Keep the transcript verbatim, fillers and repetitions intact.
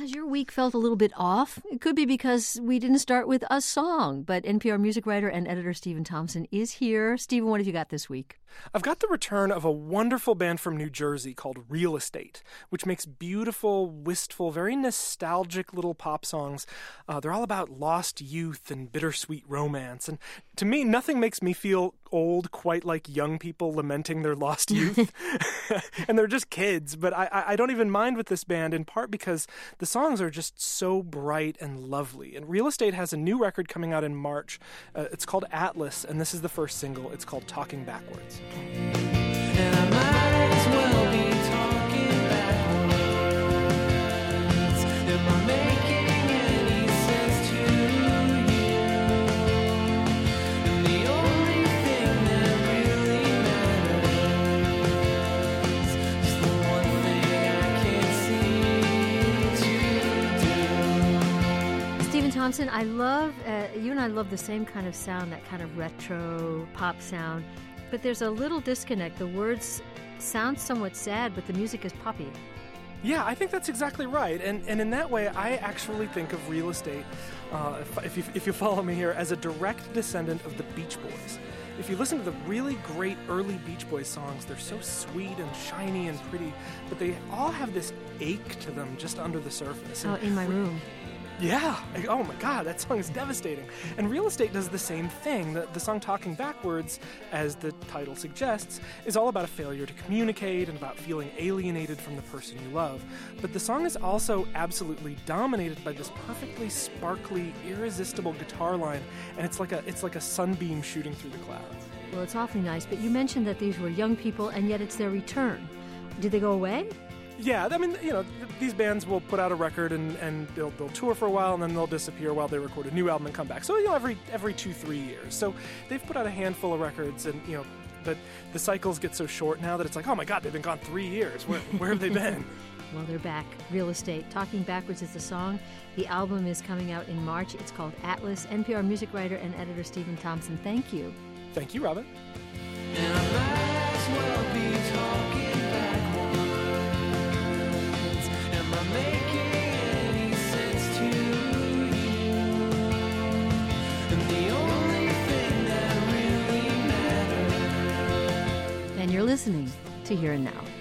has your week felt a little bit off? It could be because we didn't start with a song, but N P R music writer and editor Stephen Thompson is here. Stephen, what have you got this week? I've got the return of a wonderful band from New Jersey called Real Estate, which makes beautiful, wistful, very nostalgic little pop songs. Uh, they're all about lost youth and bittersweet romance. And to me, nothing makes me feel old quite like young people lamenting their lost youth. And they're just kids, but I, I don't even mind with this band, in part because the songs are just so bright and lovely. And Real Estate has a new record coming out in March. Uh, it's called Atlas, and this is the first single. It's called Talking Backwards. And I might as well be talking backwards. Am I making any sense to you? And the only thing that really matters is the one thing I can't seem to do. Stephen Thompson, I love, uh, you and I love the same kind of sound, that kind of retro pop sound. But there's a little disconnect. The words sound somewhat sad, but the music is poppy. Yeah, I think that's exactly right. And and in that way, I actually think of Real Estate, uh, if, if, you, if you follow me here, as a direct descendant of the Beach Boys. If you listen to the really great early Beach Boys songs, they're so sweet and shiny and pretty, but they all have this ache to them just under the surface. Oh, In My Room. Yeah. Oh, my God, that song is devastating. And Real Estate does the same thing. The, the song Talking Backwards, as the title suggests, is all about a failure to communicate and about feeling alienated from the person you love. But the song is also absolutely dominated by this perfectly sparkly, irresistible guitar line, and it's like a it's like a sunbeam shooting through the clouds. Well, it's awfully nice, but you mentioned that these were young people, and yet it's their return. Did they go away? Yeah, I mean, you know, th- these bands will put out a record and, and they'll, they'll tour for a while and then they'll disappear while they record a new album and come back. So, you know, every every two, three years. So they've put out a handful of records and, you know, but the cycles get so short now that it's like, oh my God, they've been gone three years. Where, where have they been? Well, they're back. Real Estate. Talking Backwards is the song. The album is coming out in March. It's called Atlas. N P R music writer and editor Stephen Thompson, thank you. Thank you, Robin. And I might as well be talking backwards. Am I making any sense to you? And the only thing that really matters. And you're listening to Here and Now.